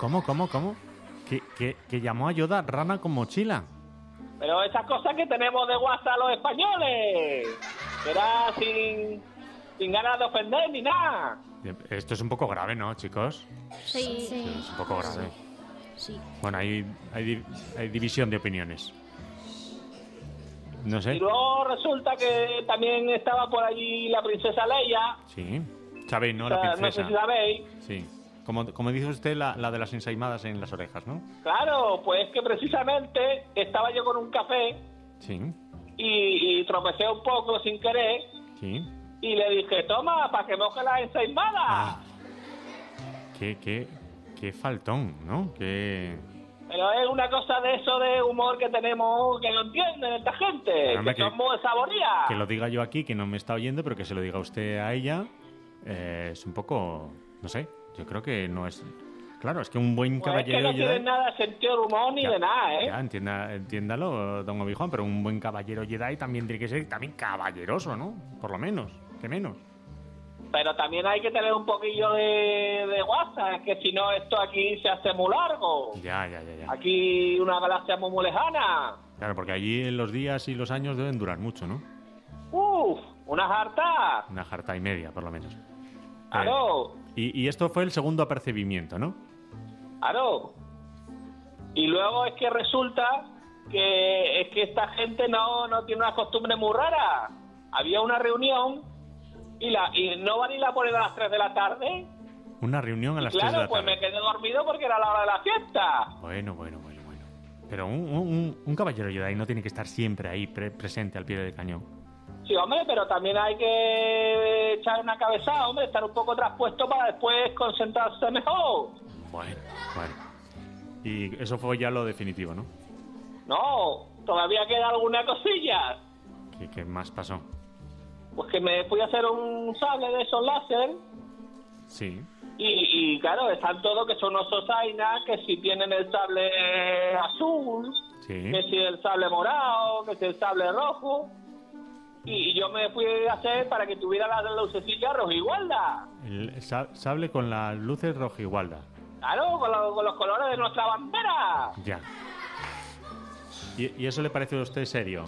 ¿Que llamó a Yoda rana con mochila? Pero esas cosas que tenemos de WhatsApp los españoles. Era sin ganas de ofender ni nada. Esto es un poco grave, ¿no, chicos? Sí. Es un poco grave. Sí. Bueno, hay división de opiniones. No sé. Y luego resulta que también estaba por allí la princesa Leia. Sí. Sabéis, ¿no? O La sea, princesa. no sé si sabéis. Sí. Como dice usted, la de las ensaimadas en las orejas, ¿no? Claro, pues que precisamente estaba yo con un café Sí. y tropecé un poco sin querer Sí. y le dije, toma, para que moje las ensaimadas. Ah. Qué faltón, ¿no? Pero es una cosa de eso de humor que tenemos que no entienden esta gente, Hombre, que somos de saboría. Que lo diga yo aquí, que no me está oyendo, pero que se lo diga usted a ella, es un poco, no sé, yo creo que no es... Claro, es que un buen Pues es que caballero no tienen nada de sentido del humor ni de nada, ¿eh? Ya, entiéndalo, don Obi-Juan, pero un buen caballero Jedi también tiene que ser también caballeroso, ¿no? Por lo menos, que menos. Pero también hay que tener un poquillo de WhatsApp, que si no esto aquí se hace muy largo. Ya. Aquí una galaxia muy lejana. Claro, porque allí los días y los años deben durar mucho, ¿no? Uf, una jarta. Una jarta y media, por lo menos. Claro, Y esto fue el segundo apercibimiento, ¿no? claro. Y luego es que resulta que esta gente no tiene una costumbre muy rara. Había una reunión y no van y la ponen a las 3 de la tarde. Una reunión a las Y 3 de claro, la pues tarde. me quedé dormido porque era la hora de la fiesta. Bueno. Pero un caballero Jedi no tiene que estar siempre ahí presente al pie del cañón. Sí, hombre, pero también hay que echar una cabezada, hombre, estar un poco traspuesto para después concentrarse mejor. Bueno. Y eso fue ya lo definitivo, ¿no? No, todavía queda alguna cosilla. ¿Qué más pasó? Pues que me fui a hacer un sable de esos láser Sí. y claro, están todos que son ososainas, que si tienen el sable azul, Sí. que si el sable morado, que si el sable rojo. Y yo me fui a hacer para que tuviera las lucecillas rojigualda. El sable con las luces rojigualda. Claro, con los colores de nuestra bandera. Ya. ¿Y eso le parece a usted serio?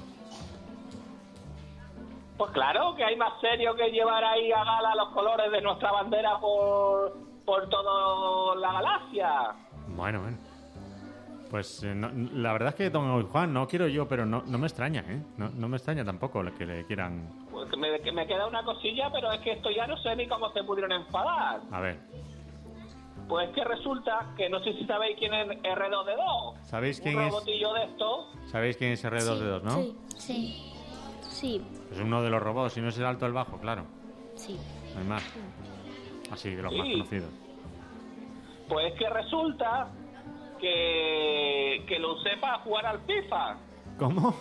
Pues claro, que hay más serio que llevar ahí a gala los colores de nuestra bandera por toda la galaxia. Bueno. Pues la verdad es que, don Juan, no quiero yo, pero no me extraña, ¿eh? No me extraña tampoco que le quieran... Pues que me queda una cosilla, pero es que esto ya no sé ni cómo se pudieron enfadar. A ver, Pues que resulta que no sé si sabéis quién es R2D2. ¿sabéis quién Un es? robotillo de estos. ¿Sabéis quién es R2D2, no? Sí. Es uno de los robots, y no es el alto o el bajo, claro. Sí. No hay más. Así, de los más Sí. conocidos. Pues que resulta que lo usé para jugar al FIFA. ¿Cómo?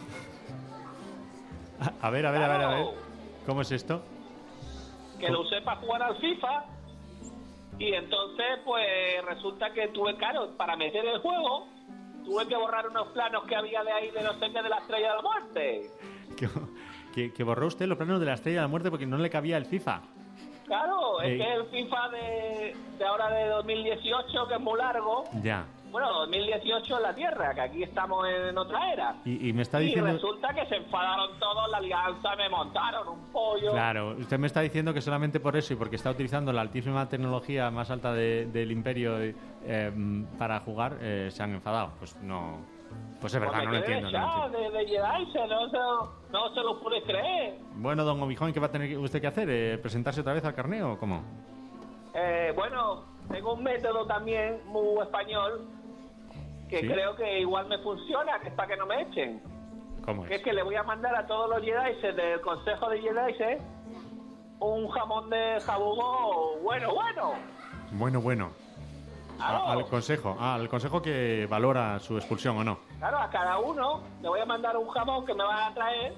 A ver. ¿Cómo es esto? Que lo usé para jugar al FIFA. Y entonces, pues resulta que tuve, claro, para meter el juego, tuve que borrar unos planos que había de ahí de no sé qué de la Estrella de la Muerte. Que borró usted los planos de la Estrella de la Muerte porque no le cabía el FIFA. Claro, es que el FIFA de ahora de 2018, que es muy largo. Ya. Bueno, 2018 en la Tierra, que aquí estamos en otra era. Y me está Y diciendo... resulta que se enfadaron todos, la alianza, me montaron un pollo. Claro, usted me está diciendo que solamente por eso y porque está utilizando la altísima tecnología más alta del Imperio para jugar, se han enfadado. Pues no... Pues es verdad, Pues no me lo quedé entiendo. echado de Jedi, no se lo pude creer. Bueno, don Obi-Wan, ¿qué va a tener usted que hacer? ¿Presentarse otra vez al carneo o cómo? Bueno, tengo un método también muy español que ¿Sí? creo que igual me funciona, que es para que no me echen. ¿Cómo Que es? es que le voy a mandar a todos los Jedi del Consejo de Jedi un jamón de jabugo bueno. Bueno. Claro. Al consejo que valora su expulsión o no. Claro, a cada uno le voy a mandar un jamón que me van a traer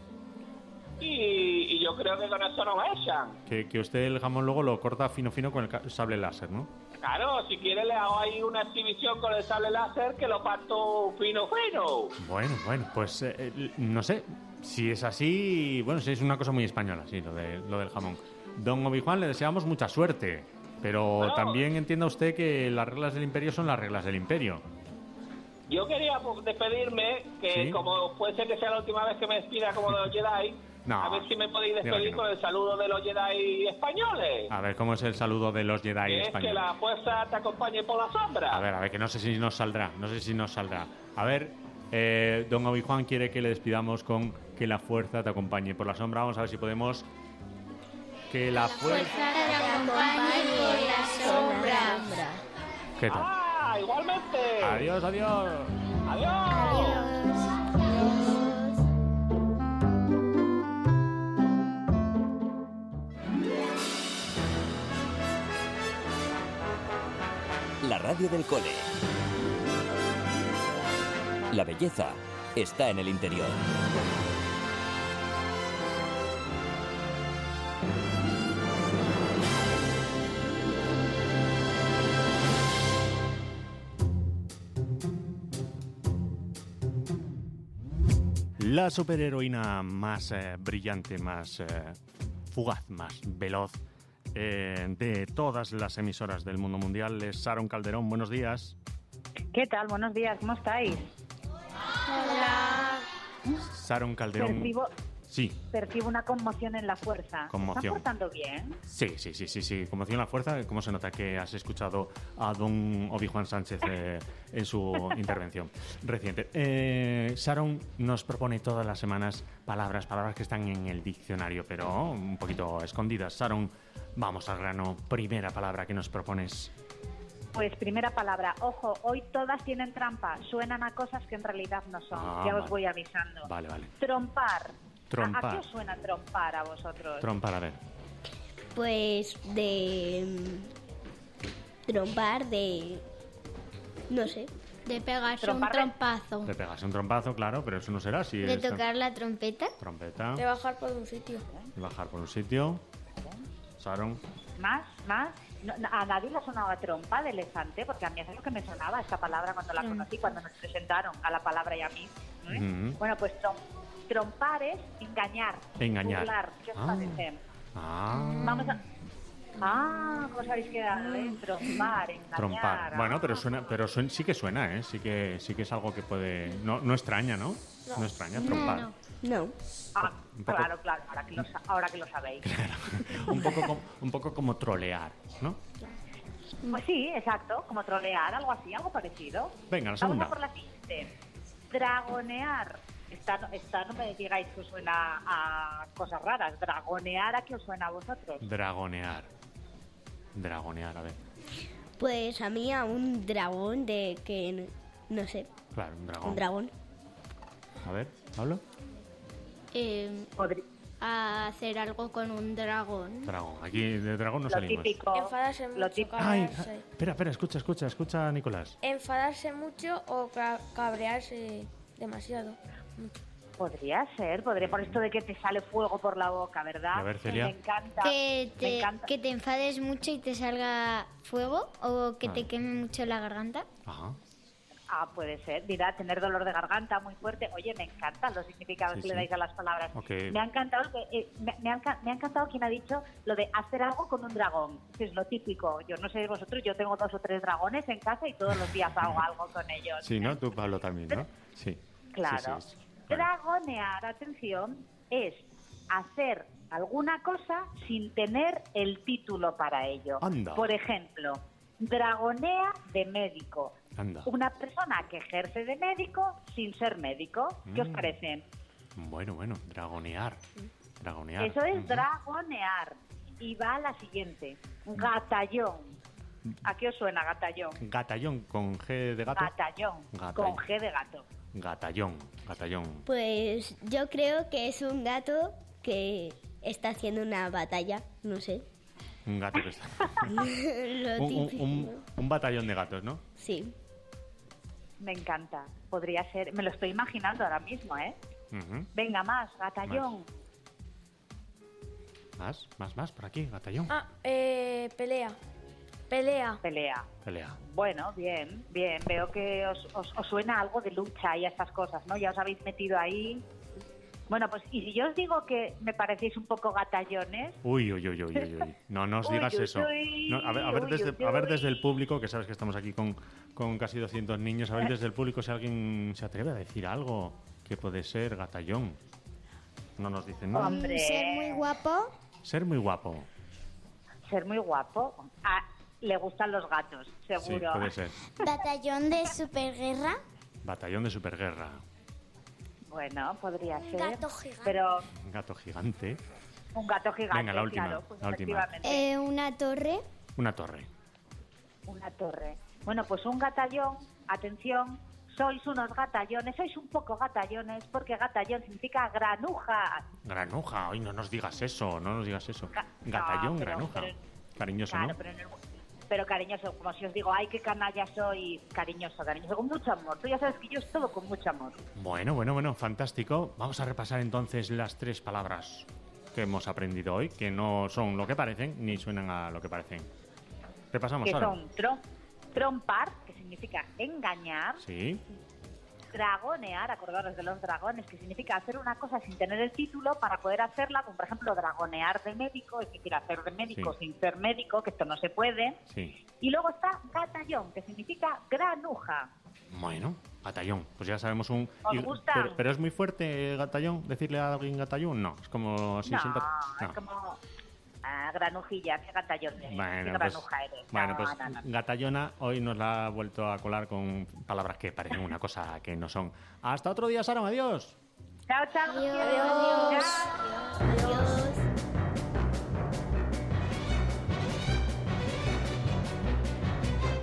y yo creo que con eso no me echan. Que usted el jamón luego lo corta fino con el sable láser, ¿no? Claro, si quiere le hago ahí una exhibición con el sable láser que lo parto fino. Bueno, pues no sé. Si es así, bueno, sí es una cosa muy española, sí, lo del jamón. Don Obi-Wan, le deseamos mucha suerte. Pero Bueno, también entienda usted que las reglas del Imperio son las reglas del Imperio. Yo quería despedirme, que ¿Sí? como puede ser que sea la última vez que me despida como de los Jedi, No, a ver si me podéis diga que despedir no. con el saludo de los Jedi españoles. A ver, ¿cómo es el saludo de los Jedi Que es que españoles? la fuerza te acompañe por la sombra. A ver, que no sé si nos saldrá. A ver, don Obi-Wan quiere que le despidamos con que la fuerza te acompañe por la sombra. Vamos a ver si podemos... Que la fuerza... te acompañe por la sombra. ¿Qué tal? ¡Ah, igualmente! Adiós. La radio del cole. La belleza está en el interior. La superheroína más brillante, más fugaz, más veloz de todas las emisoras del mundo mundial es Sharon Calderón. Buenos días. ¿Qué tal? Buenos días, ¿cómo estáis? Hola. Sharon Calderón. Percibo una conmoción en la fuerza. Conmoción. ¿Se están portando bien? Sí. Conmoción en la fuerza. ¿Cómo se nota que has escuchado a don Obi-Wan Sánchez en su intervención reciente? Sharon nos propone todas las semanas palabras que están en el diccionario, pero un poquito escondidas. Sharon, vamos al grano. Primera palabra que nos propones. Pues primera palabra, ojo, hoy todas tienen trampa, suenan a cosas que en realidad no son, ya os voy avisando. Vale. Trompar. Trompar. ¿A qué os suena trompar a vosotros? Trompar, a ver. Pues de trompar, de no sé, de pegarse Trompar un trompazo. Te pegas un trompazo, claro, pero eso no será si ¿De es tocar la trompeta? trompeta. De bajar por un sitio. Y bajar por un sitio. Sharon. Más. A nadie le ha sonado a trompa de elefante, porque a mí es lo que me sonaba esta palabra cuando la conocí, cuando nos presentaron a la palabra y a mí. Ujú. Bueno, pues trompar es engañar. Engañar. Burlar. ¿Qué os parece? Vamos a... ¿cómo os habéis quedado? Trompar, engañar. Trompar. Bueno, pero sí que suena, ¿eh? Sí que es algo que puede... No extraña, ¿no? No extraña, trompar. No. Un poco- Claro, ahora que lo sabéis. Un poco como trolear, ¿no? Pues sí, exacto, como trolear, algo así, algo parecido. Venga, la Vamos segunda. a por la siguiente. Dragonear. Esta no me digáis que os suena a cosas raras. Dragonear, ¿a qué os suena a vosotros? Dragonear, a ver. Pues a mí a un dragón de que no sé, Claro, un dragón. un dragón. A ver, ¿hablo? A hacer algo con un dragón. Dragón. Aquí de dragón no Lo salimos. típico. Enfadarse mucho, Ay, cabrearse. espera, escucha, Nicolás. Enfadarse mucho o cabrearse demasiado. Podría ser, por esto de que te sale fuego por la boca, ¿verdad? A ver, Celia. Me encanta. Que me encanta. te enfades mucho y te salga fuego o que Ah. te queme mucho la garganta. Ajá. Puede ser. Mira, tener dolor de garganta muy fuerte. Oye, me encantan los significados Sí, que le sí. dais a las palabras. Ok. Me ha encantado me ha encantado quien ha dicho lo de hacer algo con un dragón, que es lo típico. Yo no sé vosotros, yo tengo 2 o 3 dragones en casa y todos los días hago algo con ellos. Sí, ¿no? Tú, Pablo, también, ¿no? Sí. Claro. Sí, sí. Dragonear, atención, es hacer alguna cosa sin tener el título para ello. Anda. Por ejemplo, dragonea de médico. Anda. Una persona que ejerce de médico sin ser médico. ¿Qué os Mm. parece? Bueno, dragonear. Eso es Ujú. dragonear. Y va a la siguiente. Gatallón. ¿A qué os suena gatallón? Gatallón con G de gato. Gatallón. Gatallón. Con G de gato. Gatallón. Pues yo creo que es un gato que está haciendo una batalla, no sé. Un gato que está. Lo típico. un batallón de gatos, ¿no? Sí. Me encanta. Podría ser. Me lo estoy imaginando ahora mismo, ¿eh? Ujú. Venga, más. Gatallón. Más, por aquí, gatallón. Pelea. Pelea. Pelea. Bueno, bien. Veo que os suena algo de lucha y esas cosas, ¿no? Ya os habéis metido ahí. Bueno, pues, y si yo os digo que me parecéis un poco gatallones... Uy. No nos Uy, digas uy, eso. uy, No, a ver uy, desde el público, que sabes que estamos aquí con casi 200 niños, a ver desde el público si alguien se atreve a decir algo que puede ser gatallón. No nos dicen nada. Hombre. Ser muy guapo. Ser muy guapo. Ser muy guapo. Le gustan los gatos, seguro. Sí, puede ser. Batallón de superguerra. Batallón de superguerra. Bueno, podría ser. gato gigante. Pero Un gato gigante. un gato gigante, Venga, la última, claro, pues la última. efectivamente. Una torre. Una torre. Una torre. Bueno, pues un gatallón, atención, sois unos gatallones, sois un poco gatallones, porque gatallón significa granuja. Granuja. Hoy no nos digas eso, Gatallón, No, pero- granuja. pero- Cariñoso, Claro, ¿no? pero cariñoso, como si os digo, ay, qué canalla soy, cariñoso, con mucho amor. Tú ya sabes que yo es todo con mucho amor. Bueno, fantástico. Vamos a repasar entonces las 3 palabras que hemos aprendido hoy, que no son lo que parecen ni suenan a lo que parecen. Repasamos Que ahora. son trompar, que significa engañar, Sí. dragonear, acordaros de los dragones, que significa hacer una cosa sin tener el título para poder hacerla, como por ejemplo dragonear de médico, es decir, hacer de médico Sí. sin ser médico, que esto no se puede. Sí. Y luego está gatallón, que significa granuja. Bueno, gatallón. Pues ya sabemos un... ¿Os gustan? pero es muy fuerte gatallón, decirle a alguien gatallón. No, es como así No, siempre... es como granujilla, qué gatallón eres, qué Bueno, pues, granuja eres. bueno, No, pues no. Gatallona hoy nos la ha vuelto a colar con palabras que parecen una cosa que no son. Hasta otro día, Sara, adiós. Chao, chao. Adiós. Adiós.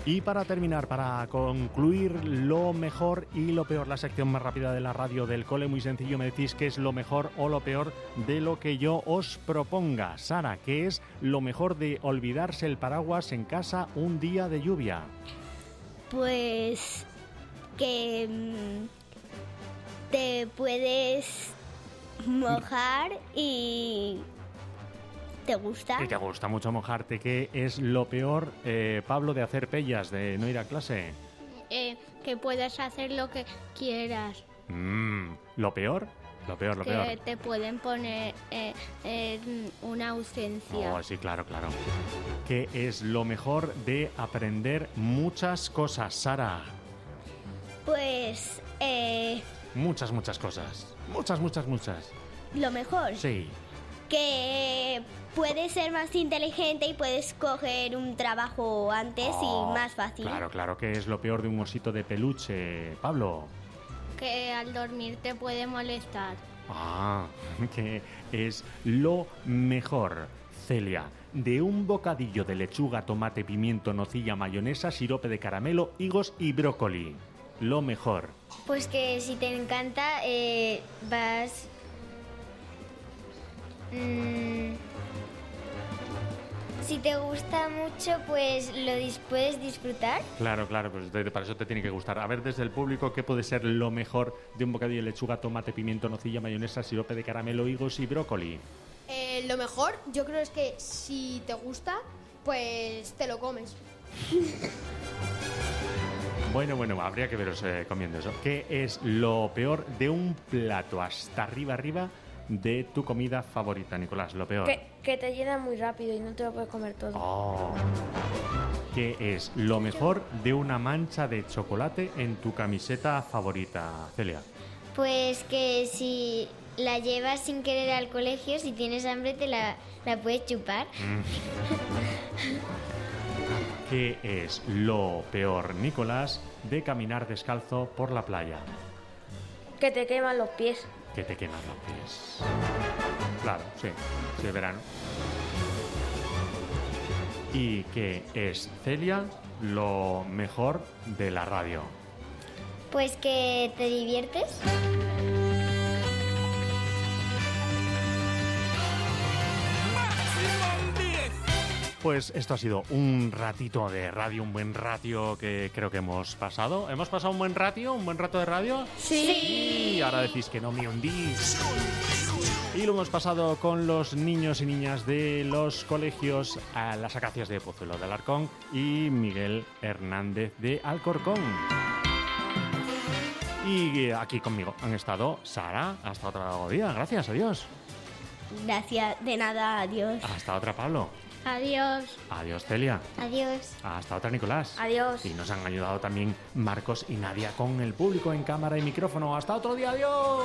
Y para terminar, para concluir lo mejor y lo peor, la sección más rápida de la radio del cole, muy sencillo, me decís qué es lo mejor o lo peor de lo que yo os proponga. Sara, ¿qué es lo mejor de olvidarse el paraguas en casa un día de lluvia? Pues que te puedes mojar y te gusta. Y te gusta mucho mojarte. ¿Qué es lo peor, Pablo, de hacer pellas, de no ir a clase? Que puedas hacer lo que quieras. ¿Lo peor? Lo peor. Que te pueden poner una ausencia. Oh, sí, claro. ¿Qué es lo mejor de aprender muchas cosas, Sara? Pues muchas cosas. Muchas. Lo mejor. Sí. Que puedes ser más inteligente y puedes coger un trabajo antes y más fácil. Claro. ¿Qué es lo peor de un osito de peluche, Pablo? Que al dormir te puede molestar. ¿Qué es lo mejor, Celia, de un bocadillo de lechuga, tomate, pimiento, nocilla, mayonesa, sirope de caramelo, higos y brócoli? Lo mejor. Pues que si te encanta, vas... si te gusta mucho, pues lo puedes disfrutar. Claro, pues para eso te tiene que gustar. A ver, desde el público, ¿qué puede ser lo mejor de un bocadillo de lechuga, tomate, pimiento, nocilla, mayonesa, sirope de caramelo, higos y brócoli? Lo mejor, yo creo, es que si te gusta, pues te lo comes. Bueno, habría que veros comiendo eso. ¿Qué es lo peor de un plato hasta arriba de tu comida favorita, Nicolás? Lo peor. Que te llena muy rápido y no te lo puedes comer todo. ¿Qué es lo mejor de una mancha de chocolate en tu camiseta favorita, Celia? Pues que si la llevas sin querer al colegio, si tienes hambre te la puedes chupar. ¿Qué es lo peor, Nicolás, de caminar descalzo por la playa? Que te queman los pies. Que te queman los pies. Claro, sí, es verano. ¿Y qué es, Celia, lo mejor de la radio? Pues que te diviertes. Pues esto ha sido un ratito de radio, un buen ratio que creo que hemos pasado. ¿Hemos pasado un buen rato de radio? Sí. Y ahora decís que no me hundís. Y lo hemos pasado con los niños y niñas de los colegios a Las Acacias de Pozuelo de Alarcón y Miguel Hernández de Alcorcón. Y aquí conmigo han estado Sara, hasta otro día. Gracias, adiós. Gracias, de nada, adiós. Hasta otra, Pablo. Adiós. Adiós, Celia. Adiós. Hasta otra, Nicolás. Adiós. Y nos han ayudado también Marcos y Nadia con el público en cámara y micrófono. Hasta otro día, adiós.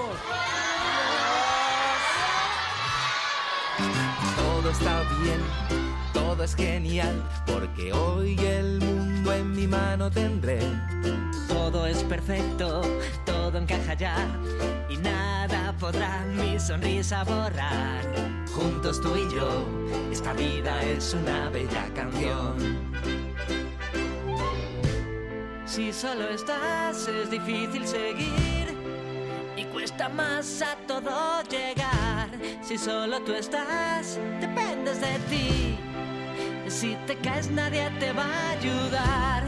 Todo está bien, todo es genial, porque hoy el mundo en mi mano tendré. Todo es perfecto, todo encaja ya, y nada podrá mi sonrisa borrar. Juntos tú y yo, esta vida es una bella canción. Si solo estás es difícil seguir y cuesta más a todo llegar. Si solo tú estás, dependes de ti. Si te caes nadie te va a ayudar.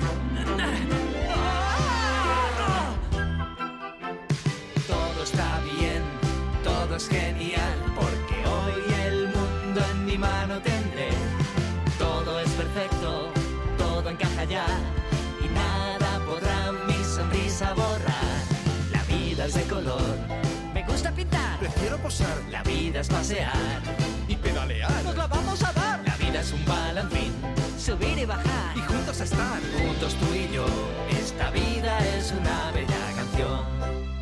Todo está bien, todo es genial, porque hoy el mundo en mi mano tendré. Todo es perfecto, todo encaja ya, y nada podrá mi sonrisa borrar. La vida es de color, me gusta pintar, prefiero posar, la vida es pasear y pedalear. Nos la vamos a dar. La vida es un balancín, subir y bajar, y juntos estar. Juntos tú y yo, esta vida es una bella canción.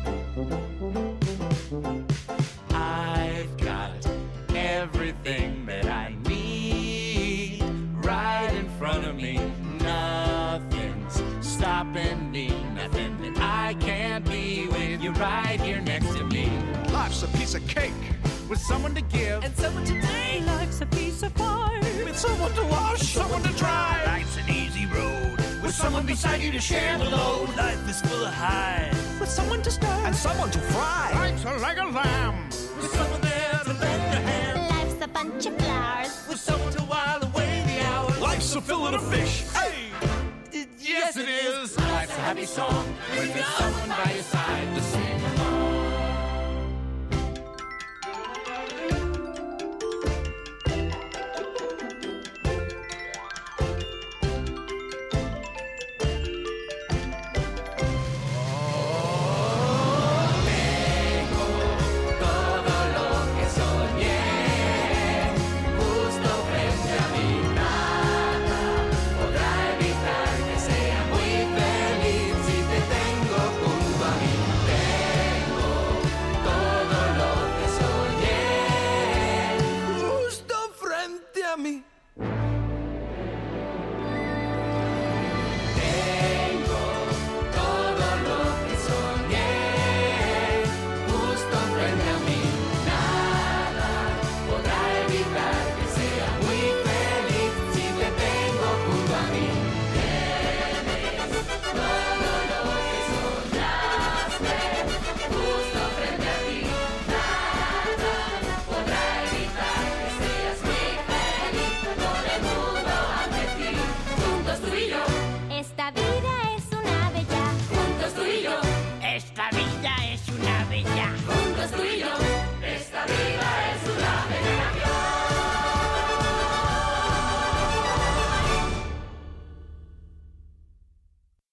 I've got everything that I need right in front of me. Nothing's stopping me, nothing that I can't be with you right here next to me. Life's a piece of cake with someone to give and someone to take. Life's a piece of pie with someone to wash, someone to dry. Life's an easy road with With someone beside you to share the load. Life is full of highs. With someone to stir. And someone to fry. Life's like a lamb. With someone there to lend a hand. Life's a bunch of flowers. With someone to while away the hours. Life's a fillet of fish. Hey! Yes, it is. Life's a happy song when there's someone by your side to sing along.